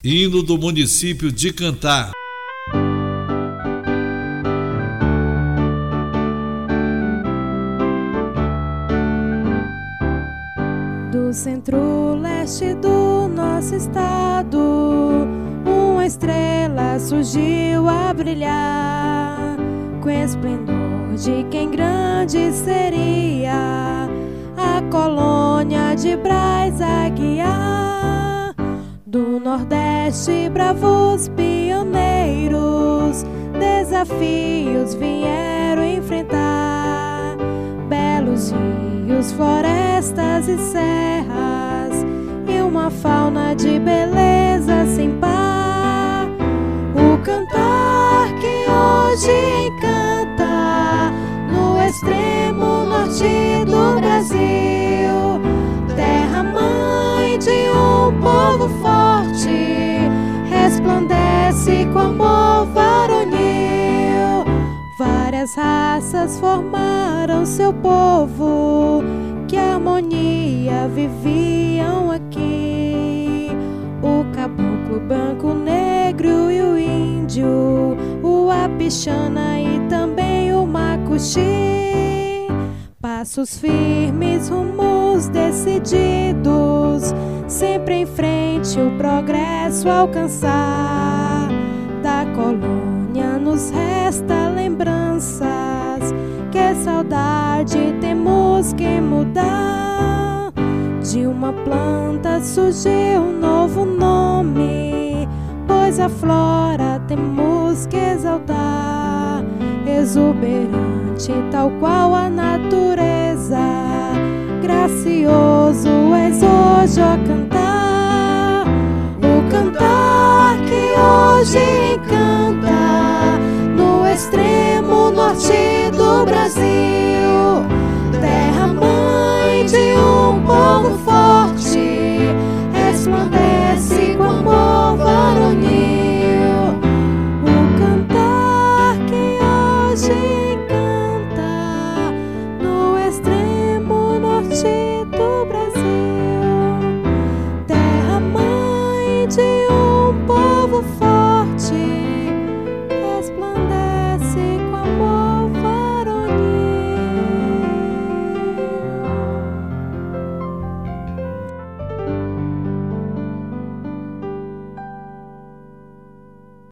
Hino do município de Cantar. Do centro-leste do nosso estado, uma estrela surgiu a brilhar, com esplendor de quem grande seria, a colônia de Braz a guiar. Do Nordeste, bravos pioneiros, desafios vieram enfrentar, belos rios, florestas e serras, e uma fauna de beleza sem par. O cantar que hoje encanta no extremo norte do Brasil, terra mãe de um povo forte, resplandece com amor varonil. Várias raças formaram seu povo, que harmonia viviam aqui. O caboclo branco, negro e o índio, o apixana e também o macuxi. Passos firmes, rumos decididos, sempre em frente o progresso alcançar. Da colônia nos resta lembranças, que saudade temos que mudar. De uma planta surgiu um novo nome, pois a flora temos que exaltar. Exuberante tal qual a natureza, gracioso és hoje a cantar. O cantar